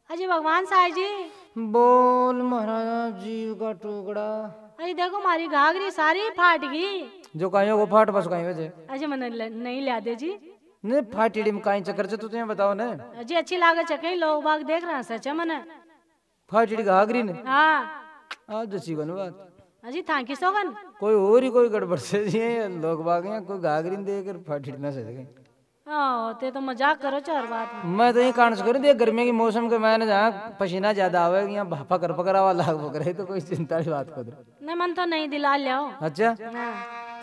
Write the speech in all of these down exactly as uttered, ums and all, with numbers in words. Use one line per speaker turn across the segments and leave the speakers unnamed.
अजी भगवान साहब जी।
बोल महाराजा जीव का टुकड़ा।
अरे देखो हमारी घाघरी सारी फाट गई।
जो कहीं वो फाट बस कहीं वजह
अजी मैंने नहीं लिया दे जी।
नहीं फाटीडी में कहीं चक्कर से तू तुम्हें बताओ ना।
अजी अच्छी लागत चके लोग बाग देख रहे हैं सच है मने।
फाटीडी घाघरी ने
हाँ
आज जची गन बात।
अजी थांकी सोगन
कोई और ही कोई गड़बड़ से जी लोग बाग यहाँ कोई घाघरी देकर फाटीडी ना सके।
हाँ ते तो मजाक करो चार बात।
मैं तो ये कारण से करूँ देख गर्मी के मौसम के मैंने जहाँ पसीना ज्यादा आवे यहाँ भापा कर पकड़ा हुआ लाग पकड़े तो कोई चिंता की बात कर।
नहीं मन तो नहीं दिला लिया।
अच्छा
हाँ।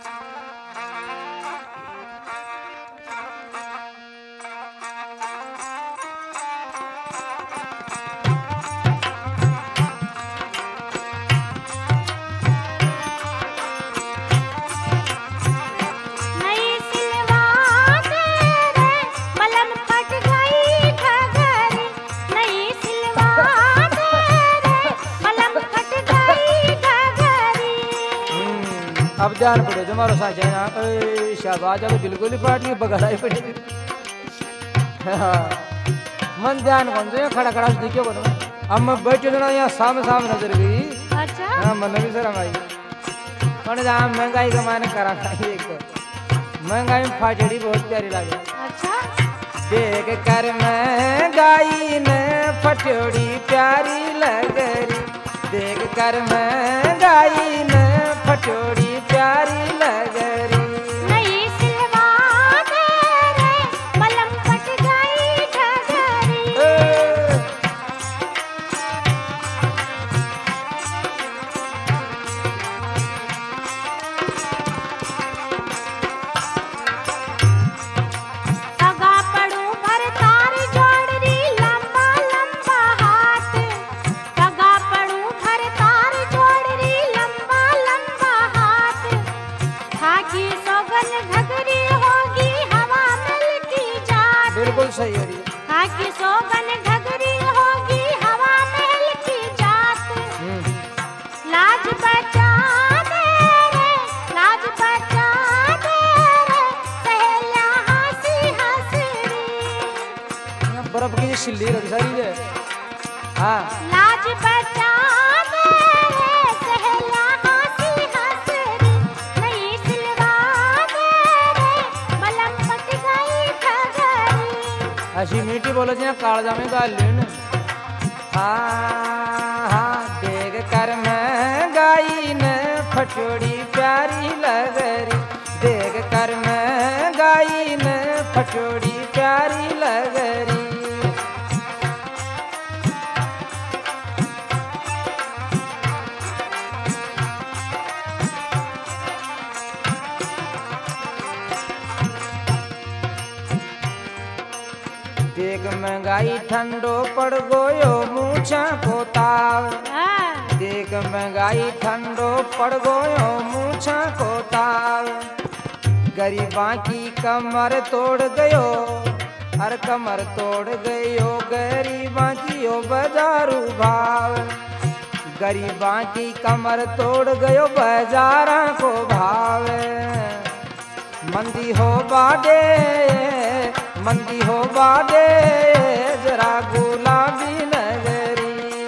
अब ध्यान पड़े जो मारो साथ है ना शाबाश अब बिल्कुल ही फाट गई बगड़ा ही पड़ी। मन ध्यान कौन से खड़ा खड़ा से देखियो बोलो अब मैं बैठे जो ना यहाँ सामने सामने नजर गई।
अच्छा
हाँ मन भी शर्म आई कौन जहाँ महंगाई का मायने करा खाई एक तो महंगाई में फाटड़ी बहुत प्यारी लगे।
अच्छा
देख कर महंगाई ने फटोड़ी प्यारी लग रही देख कर महंगाई ने फटोड़ी प्यारी लग रही।
नहीं सिलवा दे रे मलम फट गई घघरी। सगा पड़ू भर तार जोड़ री लंबा लंबा हाथ। सगा पड़ू भर तार जोड़ री लंबा लंबा हाथ। खाकी सोगन घघरी होगी हवा मिलती जात।
बिल्कुल सही है ये।
खाकी सोगन घघरी होगी हवा मिलती जात। लाज बचा दे रे लाज बचा दे रे सहेलिया हंसी हंसरी।
यहाँ बर्फ की सिल्ली रख सारी है। हाँ
लाज बचा दे रे सहेलिया हंसी हंसरी। नहीं सिलवा दे रे मलम फट गई घघरी।
ऐसी मीठी बोलो जी कालजा में गाल लेन। हाँ हाँ देख कर महंगाई ने फटोड़ी प्यारी लग रही देख कर महंगाई ने फटोड़ी प्यारी लग रही। देख महंगाई ठंडो पड़ गयो मूछा को ताव।
हाँ
देख महंगाई ठंडो पड़ गयो मूछा को ताव। गरीबा की कमर तोड़ गयो हर कमर तोड़ गयो गरीबा की ओ बाजारू भाव। गरीबा की कमर तोड़ गयो बाजारा को भाव। मंदी हो बाडे मंदी हो बाडे जरा गुलाबी नगरी।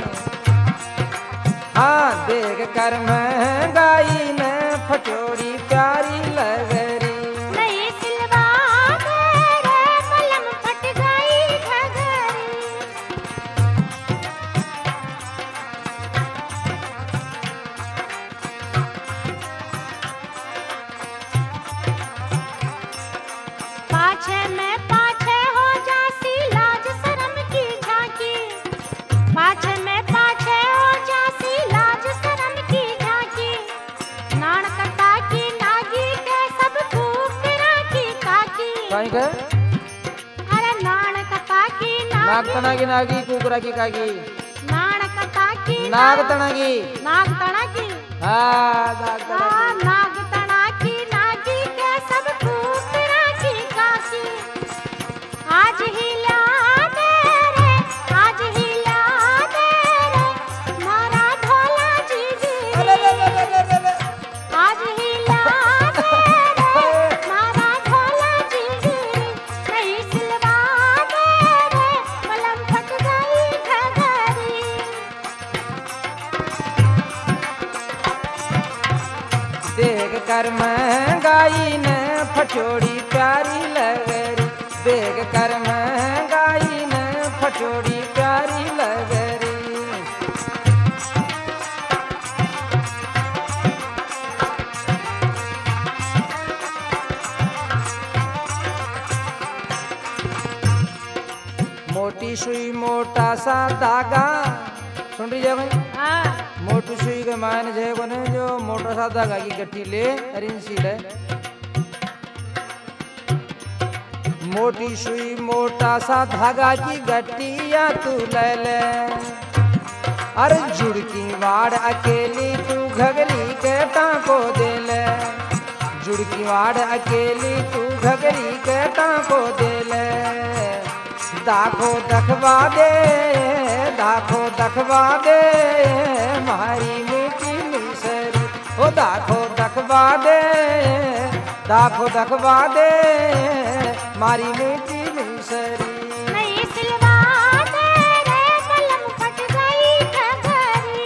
हाँ देख कर महंगाई ने फटोड़ी प्यारी लग रही।
नहीं सिलवा दे रे मलम फट गई घघरी। पाछे में पाछे हो जासी लाज शर्म की झांकी। पाछे में पाछे हो जासी लाज शर्म की झांकी। नाण कटा की नागी के सब फूकरा की काकी।
कहीं के
अरे नाण कटा की
नाग
नागी
तना की नागी कुकरा की कागी
नाण कटा की
नाग तना की
नाग तना की।
हाँ नाग तना
हाँ, नाग तना की नागी के सब फूकरा की काकी। आज ही ला दे रे आज ही ला दे रे मारा ढोला जी जी। आज ही ला दे रे मारा ढोला जी जी। नहीं सिलवा दे रे मलम फट गई
कर महंगाई न फचोड़ी प्यारी लगरी, देख कर महंगाई न फचोड़ी प्यारी लगरी। मोटी सुई मोटा सा धागा, सुन रही है भाई?
हाँ।
मोटी सुई के मान जे बने जो मोटा सा धागा की गट्टी ले अरिन सी ले। मोटी सुई मोटा सा धागा की गट्टिया तू ले ले, अरे जुड़की वाड़ अकेली तू घगरी के टांको दे ले, जुड़की वाड़ अकेली तू घगरी के टांको दे ले। दाखो दखवा दे, दाखो दखवा दे मारी मीठी मिसरी, ओ दाखो दखवा दे, दाखो दखवा दे मारी मीठी मिसरी।
नहीं सिलवा दे रे कलम फट गई घघरी।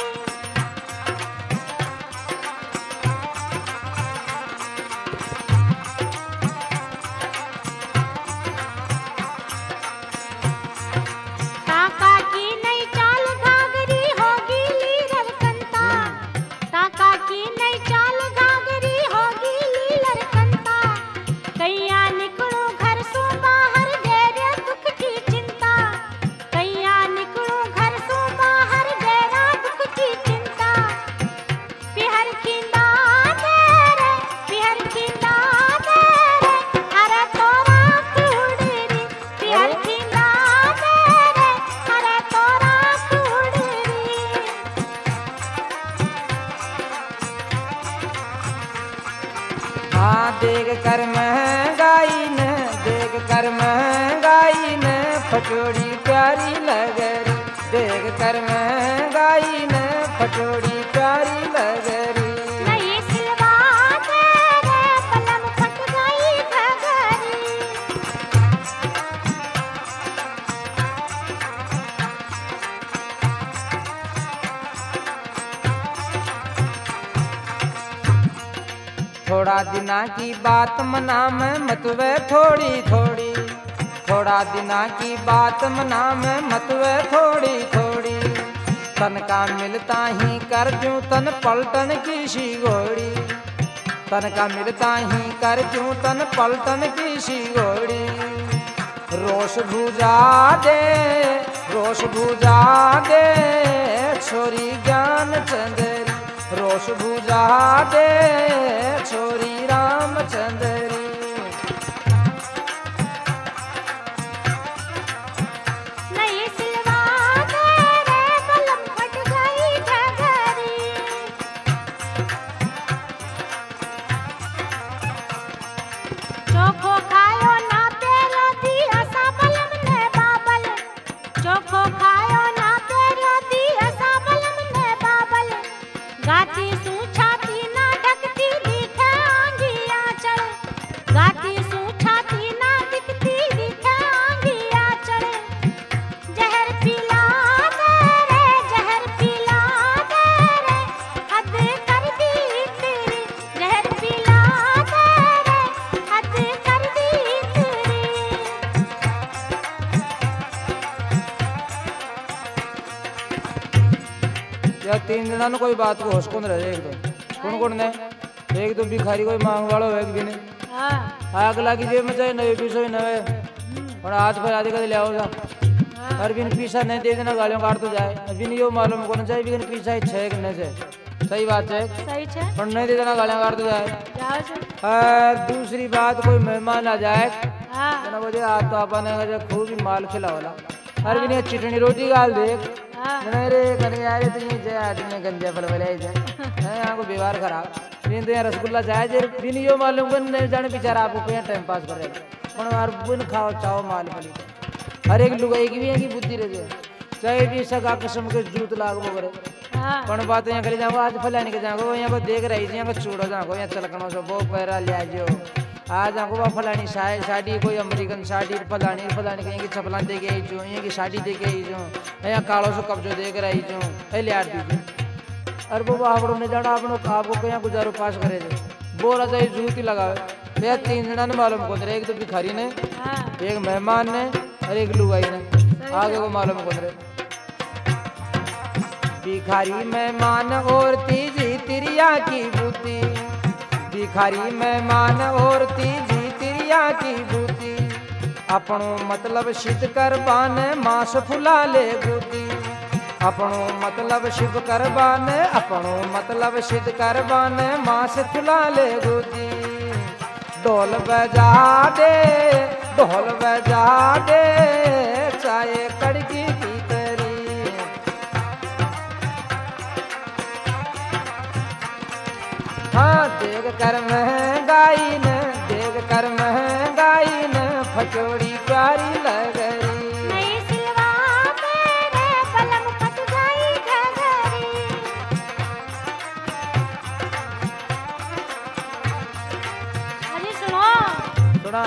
काका की नई चाल घाघरी होगी लीलर कंता, काका की नई चाल घाघरी होगी लीलर कंता। कैया निकलो घर सो बाहर गैर दुख की चिंता, कैया निकलो घर सो बाहर गैरा दुख की चिंता। पिहर खिंदा दे रे, पिहर खिंदा दे रे, अरे तोरा कुड़री, पिहर खिंदा दे रे, अरे तोरा कुड़री।
हाँ देख कर महंगाई न, देख कर महंगाई न फचोड़ी प्यारी लगरी, देख कर महंगाई न फचोड़ी प्यारी लगरी।
नहीं सिलवा दे रे कलम फट गई घघरी।
थोड़ा दिना की बात मना में मतवे थोड़ी थोड़ी, थोड़ा दिना की बात मना में मतवे थोड़ी थोड़ी। तन का मिलता ही कर जूं तन पलटन की सी घोड़ी, तन का मिलता ही कर जूं तन पलटन की सी घोड़ी। रोष भुजा दे, रोष भुजा दे छोरी ज्ञान चंदरी, रोष भुजा दे छोरी रामचंदरी।
नहीं सिलवा दे रे कलम फट गई घघरी। चोखो खायो ना तेरो दिया सा बलम ने बाबल, चोखो खायो ना तेरो दिया सा बलम ने बाबल। गाती सू छाती ना ढकती दिखे आंगी आंचल, गाती सू छाती ना दिखती दिखे आंगी आंचल। जहर पिला दे रे, जहर पिला दे रे, हद कर दी तेरी, जहर पिला दे रे, हद कर दी तेरी।
या तीन दिना ने कोई बात को होश कौन रहे एक दो कौन कौन ने, एक तो भिखारी कोई मांग वालो एक भी नहीं।
हाँ।
आग लागी जेब में चाहे नवे पीसो ही नवे, और आज पर आधे कदे ले आओ जा। हर बिन पीसा नहीं दे देना गालियों काट तो जाए, बिन यो मालूम कौन चाहिए बिन पीसा ही छे कि नहीं से, सही बात है।
सही छे।
पर नहीं दे देना गालियों काट तो जाए।
जाओ छे।
और दूसरी बात कोई मेहमान आ जाए
हाँ।
ना बोले आज तो अपन खूब ही माल खिलावला, हर बिन चिटनी रोटी गाल देख।
हाँ।
नहीं रे कहीं यार तो नहीं जाए आदमी गंजा फल वाले जाए, यहाँ को व्यवहार खराब। बिन तो यहाँ रसगुल्ला जाए जे बिन यो मालूम को नहीं जाने बेचारा आपको यहाँ टाइम पास करेगा, पर यार बिन खाओ चाहो माल वाली। हर एक लुगाई की भी है की बुद्धि रह जाए, चाहे भी सगा किस्म के जूत लाग वो करे।
हाँ।
पण बात यहाँ करी जाओ आज फलाने के जाओ यहाँ पर देख रही थी यहाँ पर चूड़ो जाओ यहाँ चलकनों से वो पैरा लिया जो आज आपको वह फलानी साड़ी कोई अमेरिकन साड़ी फलानी फलानी कहीं की चपला दे के आई जो यहाँ की साड़ी दे के आई जो यहाँ कालों से कब्जो देख रही जो है लिया दीजिए। अरे वो आपड़ो ने जाना आपनो आपको कहीं गुजारो पास करे जो बोरा चाहिए जूती लगावे भैया तीन जना ने मालूम कौन रहे, एक तो भिखारी ने,
हाँ
एक मेहमान ने और एक लुगाई ने, आगे को मालूम कौन रहे। भिखारी मेहमान और तीजी तिरिया की बूती, भिखारी मेहमान और तीजी तिरिया की बूती, अपनो मतलब सिद्ध करबान मास फुला ले बूती, अपनो मतलब शिव करबान, अपनो मतलब सिद्ध करबान मास फुला ले बूती। ढोल बजा दे, ढोल बजा दे, चाहे कड़की की तरी। हाँ देख कर महंगाई न, देख कर महंगाई न, फचोड़ी प्यारी लग रही।
नहीं सिलवा मेरे बलम फट गई घघरी। अरे सुनो
सुना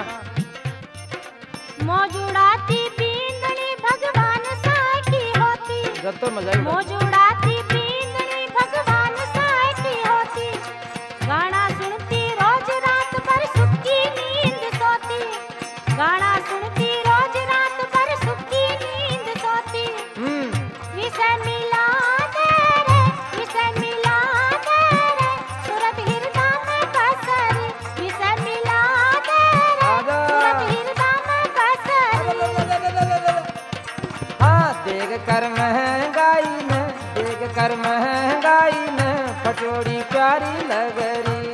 मौजूदाती बींदनी भगवान साई की होती,
जब तो मजा ही उड़ा।
मौजूदाती बींदनी भगवान साई की होती, गाना सुनती रोज रात भर सुख की नींद सोती, गाना सुनती रोज रात भर सुख की नींद सोती।
हम्म
विषय मिला दे रे, विषय मिला दे रे, सूरत हृदय में बसरी, विषय मिला दे रे,
आजा।
सूरत हृदय में बसरी।
हाँ देख कर महंगाई न, देख कर महंगाई न, फचोड़ी प्यारी लग रही।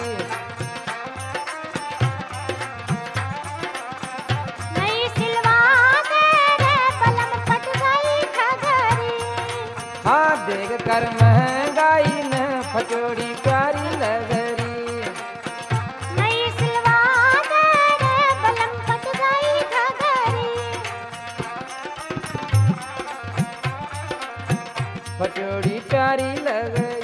नहीं सिलवा दे रे बलम फट गई घघरी।
हाँ देख कर महंगाई न, फचोड़ी प्यारी लग रही।
नहीं सिलवा दे रे बलम फट गई घघरी।
फचोड़ी प्यारी लग रही।